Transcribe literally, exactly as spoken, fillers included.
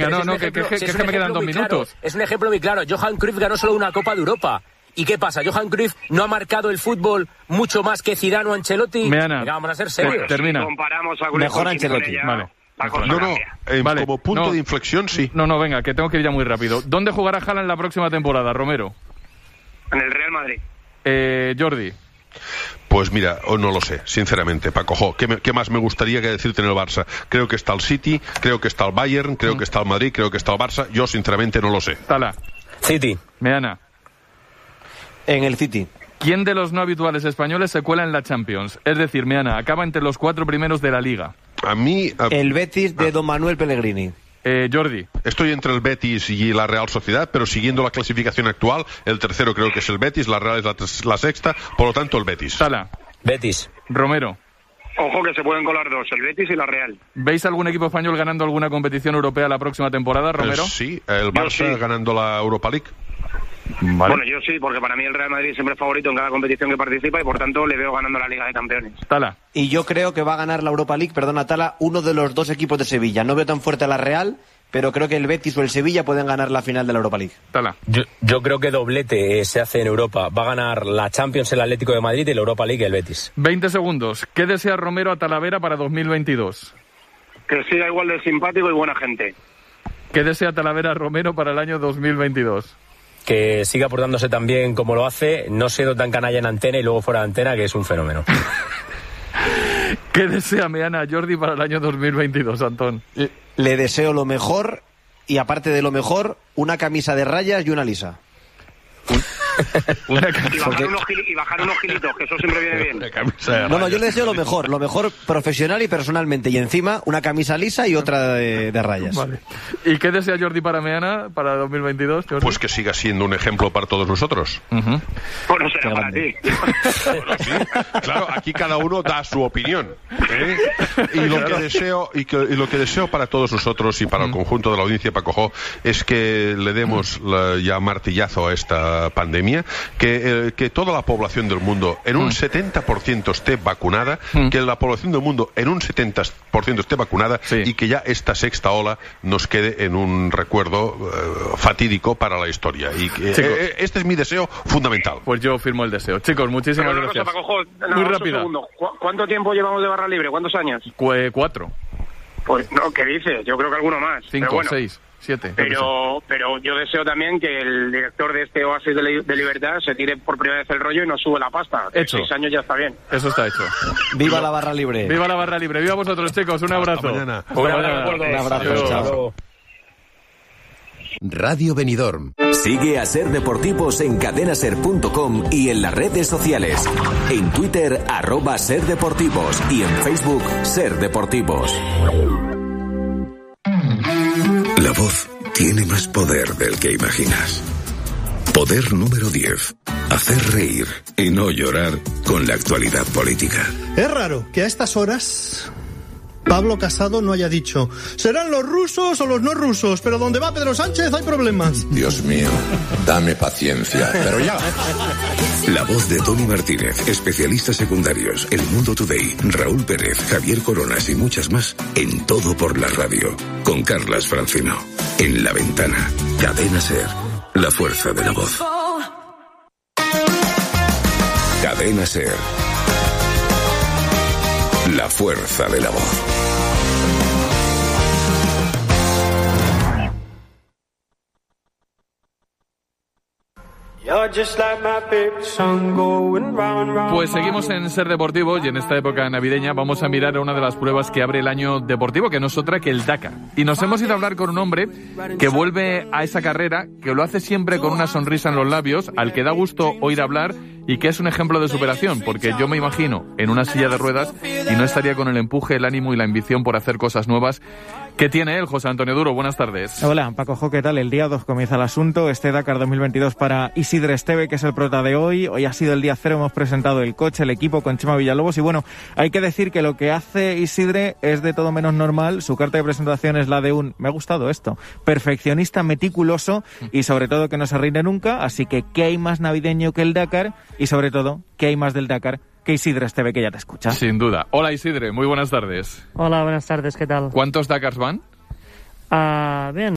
Venga, no, es no, un que, ejemplo, que, si que, es que un me quedan ejemplo dos muy minutos. claro, es un ejemplo muy claro. Johan Cruyff ganó solo una Copa de Europa. ¿Y qué pasa? ¿Johan Cruyff no ha marcado el fútbol mucho más que Zidane o Ancelotti? Meana, Venga, vamos a ser serios. termina. Si comparamos a Cruyff Mejor con Ancelotti. Simeone ya, Vale. la cosa No, no, cambia. eh, Vale, como punto no. de inflexión, sí. No, no, venga, que tengo que ir ya muy rápido. ¿Dónde jugará Haaland la próxima temporada, Romero? En el Real Madrid. Eh, Jordi. Pues mira, o no lo sé, sinceramente, Paco. Jo, ¿qué, me- qué más me gustaría que decirte en el Barça? Creo que está el City, creo que está el Bayern, creo Mm. que está el Madrid, creo que está el Barça. Yo, sinceramente, no lo sé. Tala. City. Meana. En el City. ¿Quién de los no habituales españoles se cuela en la Champions? Es decir, Meana, acaba entre los cuatro primeros de la Liga. A mí, a- El Betis de Don Manuel Pellegrini. Eh, Jordi. estoy entre el Betis y la Real Sociedad, pero siguiendo la clasificación actual, el tercero creo que es el Betis, la Real es la, tres- la sexta, por lo tanto el Betis. Tala. Betis. Romero. Ojo que se pueden colar dos, el Betis y la Real. ¿Veis algún equipo español ganando alguna competición europea la próxima temporada, Romero? Eh, sí, el Barça sí. ganando la Europa League. Vale. Bueno, yo sí, porque para mí el Real Madrid siempre es favorito en cada competición que participa y por tanto le veo ganando la Liga de Campeones. Tala. Y yo creo que va a ganar la Europa League, perdona Tala, uno de los dos equipos de Sevilla. No veo tan fuerte a la Real, pero creo que el Betis o el Sevilla pueden ganar la final de la Europa League. Tala. Yo, yo creo que doblete eh, se hace en Europa. Va a ganar la Champions el Atlético de Madrid y la Europa League el Betis. veinte segundos. ¿Qué desea Romero a Talavera para dos mil veintidós? Que siga igual de simpático y buena gente. ¿Qué desea Talavera a Romero para el año dos mil veintidós? Que siga portándose tan bien como lo hace, no siendo tan canalla en antena y luego fuera de antena, que es un fenómeno. ¿Qué desea Meana a Jordi para el año dos mil veintidós, Antón? Le- Le deseo lo mejor y, aparte de lo mejor, una camisa de rayas y una lisa. Una Y canción. bajar, unos, gili- y bajar unos gilitos, que eso siempre viene bien. No, no, yo le deseo lo mejor, lo mejor profesional y personalmente. Y encima, una camisa lisa y otra de, de rayas. Vale. ¿Y qué desea Jordi para Meana para dos mil veintidós, Jordi? Pues que siga siendo un ejemplo para todos nosotros. Ujú. Bueno, será Qué para grande. ti. Bueno, sí, claro, aquí cada uno da su opinión, ¿eh? Y lo que deseo y, que, y lo que deseo para todos nosotros y para el conjunto de la audiencia, Paco Jo, es que le demos la, ya martillazo a esta pandemia, que, eh, que toda la población del mundo en un setenta por ciento esté vacunada, que la población del mundo en un setenta por ciento esté vacunada, Sí. y que ya esta sexta ola nos quede en un recuerdo eh, fatídico para la historia. Y que, Chicos. eh, este es mi deseo fundamental. Pues yo firmo el deseo. Chicos, muchísimas Pero una cosa, gracias. Paco Jo, no, Muy un rápida. segundo. ¿Cu- ¿Cuánto tiempo llevamos de barra libre? ¿Cuántos años? Cu- eh, cuatro, Pues no, ¿qué dices? Yo creo que alguno más. cinco, Pero bueno, seis, siete. yo qué sé. Pero, pero yo deseo también que el director de este oasis de, li- de libertad se tire por primera vez el rollo y no sube la pasta. Que Hecho. Seis años ya está bien. Eso está hecho. ¡Viva la barra libre! Viva la barra libre. Viva vosotros, chicos. Un abrazo. mañana. Hasta Un mañana. abrazo. Un abrazo, Adiós. chao. Radio Benidorm. Sigue a Ser Deportivos en cadena ser punto com y en las redes sociales. En Twitter, arroba Ser Deportivos, y en Facebook, Ser Deportivos. La voz tiene más poder del que imaginas. Poder número diez. Hacer reír y no llorar con la actualidad política. Es raro que a estas horas Pablo Casado no haya dicho serán los rusos o los no rusos, pero donde va Pedro Sánchez hay problemas. Dios mío, dame paciencia, pero ya. La voz de Tony Martínez, especialistas secundarios, El Mundo Today, Raúl Pérez, Javier Coronas y muchas más en Todo por la Radio, con Carlas Francino. En La Ventana, Cadena Ser, la fuerza de la voz. Cadena Ser, la fuerza de la voz. Pues seguimos en Ser Deportivo y en esta época navideña vamos a mirar a una de las pruebas que abre el año deportivo, que no es otra que el Dakar. Y nos hemos ido a hablar con un hombre que vuelve a esa carrera, que lo hace siempre con una sonrisa en los labios, al que da gusto oír hablar y que es un ejemplo de superación, porque yo me imagino en una silla de ruedas y no estaría con el empuje, el ánimo y la ambición por hacer cosas nuevas que tiene él. José Antonio Duro, buenas tardes. Hola, Paco Jo, ¿qué tal? El día dos comienza el asunto, este Dakar dos mil veintidós para Isidre Esteve, que es el prota de hoy. Hoy ha sido el día cero, hemos presentado el coche, el equipo con Chema Villalobos y bueno, hay que decir que lo que hace Isidre es de todo menos normal. Su carta de presentación es la de un, me ha gustado esto, perfeccionista meticuloso y sobre todo que no se rinde nunca, así que ¿qué hay más navideño que el Dakar? Y sobre todo, ¿qué hay más del Dakar que Isidre Esteve, que ya te escucha? Sin duda. Hola Isidre, muy buenas tardes. Hola, buenas tardes, ¿qué tal? ¿Cuántos Dakars van? Ah, bien,